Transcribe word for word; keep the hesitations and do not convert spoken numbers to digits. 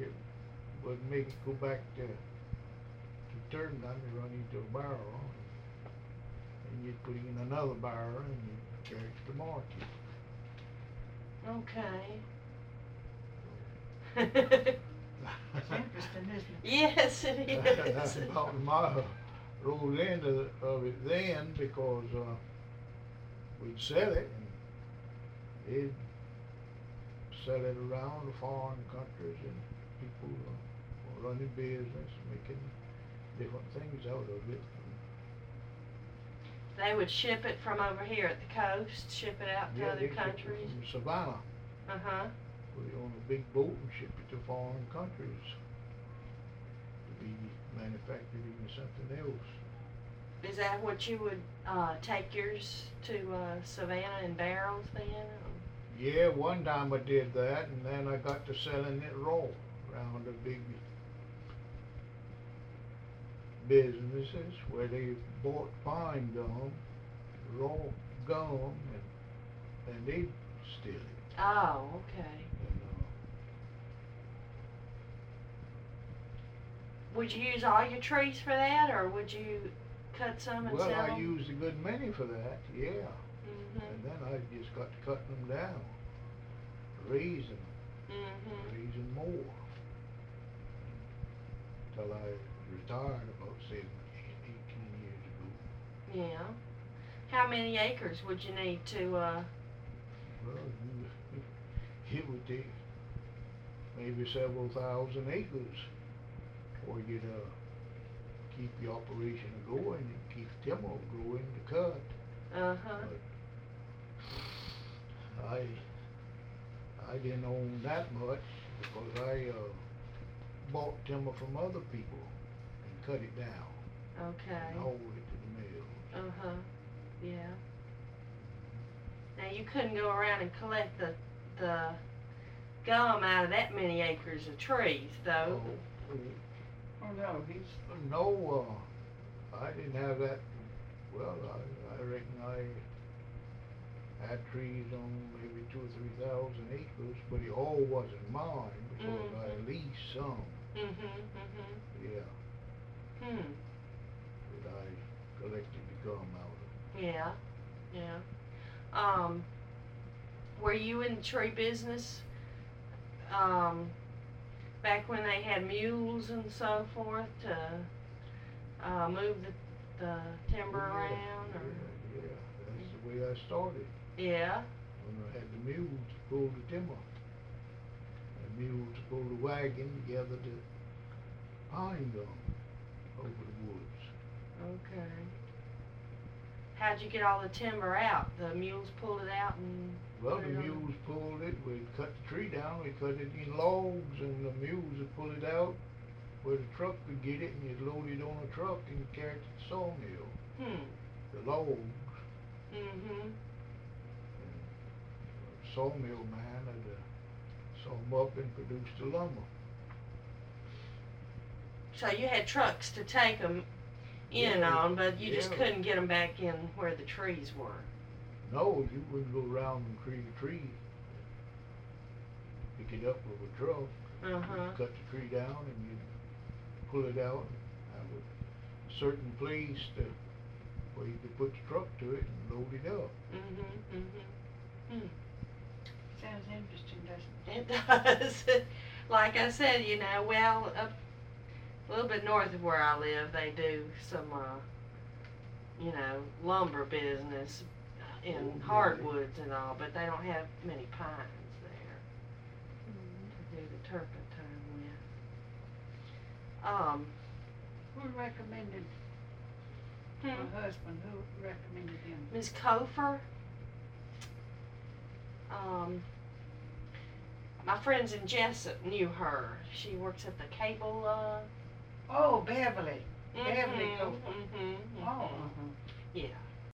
it would make it go back to, to turn down and run into a barrel. And you'd put in another barrel and you'd carry it to the market. Okay. It's interesting, isn't it? Yes, it That's is. about my rolled end of, of it then, because uh, we'd sell it and they'd sell it around the foreign countries, and people uh, were running business, making different things out of it. They would ship it from over here at the coast, ship it out to Yeah, other they shipped it countries. from Savannah. Uh-huh. Put it on a big boat and ship it to foreign countries to be manufactured into something else. Is that what you would uh, take yours to uh, Savannah in barrels then? Yeah, one time I did that, and then I got to selling it raw around the big businesses where they bought pine gum, raw gum, and, and they'd steal it. Oh, okay. And, uh, Would you use all your trees for that, or would you cut some and well, sell I them? used a good many for that, yeah. Mm-hmm. And then I just got to cutting them down, raising them, Mm-hmm. raising more. Till I retired about seventeen, eighteen years ago. Yeah. How many acres would you need to, uh, Well, you, it would take maybe several thousand acres before you'd uh, keep the operation going and keep timber growing to cut. uh-huh. But I, I didn't own that much because I uh, bought timber from other people and cut it down Okay. and hauled it to the mill. Uh-huh. Yeah. Now you couldn't go around and collect the, the gum out of that many acres of trees, though. Oh, Oh, no, he's, no, uh, I didn't have that. Well, I, I reckon I had trees on maybe two or three thousand acres, but it all wasn't mine because Mhm. I leased some. Mm-hmm, mm-hmm. Yeah, Hmm. that I collected the gum out of. Yeah, yeah. Um, were you in the tree business, um, back when they had mules and so forth to, uh, move the, the timber Oh, yeah, around, or? Yeah, yeah, that's the way I started. Yeah, When I had the mules to pull the timber. The mules to pull the wagon to gather the pine gum over the woods. okay. How'd you get all the timber out? The mules pulled it out and Well, put the it on- mules pulled it, we'd cut the tree down, we cut it in logs, and the mules would pull it out where the truck could get it, and you'd load it on a truck and carry it to the sawmill. Hmm. The logs, Mm-hmm. and the sawmill man had uh, saw them up and produced the lumber. So you had trucks to take them in Yeah, on, but you just yeah. couldn't get them back in where the trees were. No, you wouldn't go around from tree to tree, pick it up with a truck. Uh-huh. You'd cut the tree down and you'd pull it out and have a certain place to, where you could put the truck to it and load it up. Mm-hmm, mm-hmm. Hmm. sounds interesting, doesn't it? It does. Like I said, you know, well, up a little bit north of where I live, they do some, uh, you know, lumber business in Oh, really? hardwoods and all, but they don't have many pines there to do the turpentine with. Um, Who recommended hmm. my husband, who recommended him? Miss Kofer, um, my friends in Jessup knew her. She works at the cable, uh, Oh, Beverly. Beverly mhm, Kofer. mhm, mhm. Oh, uh-huh. Yeah,